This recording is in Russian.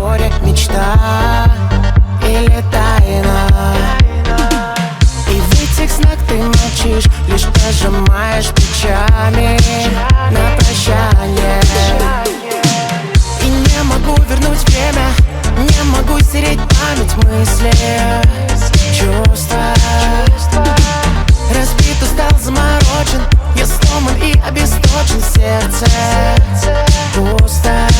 горе, мечта или тайна. И в этих снах ты молчишь, лишь пожимаешь плечами на прощание. И не могу вернуть время, не могу стереть память, мысли, чувства. Разбит, устал, заморочен, я сломан и обесточен, сердце пусто.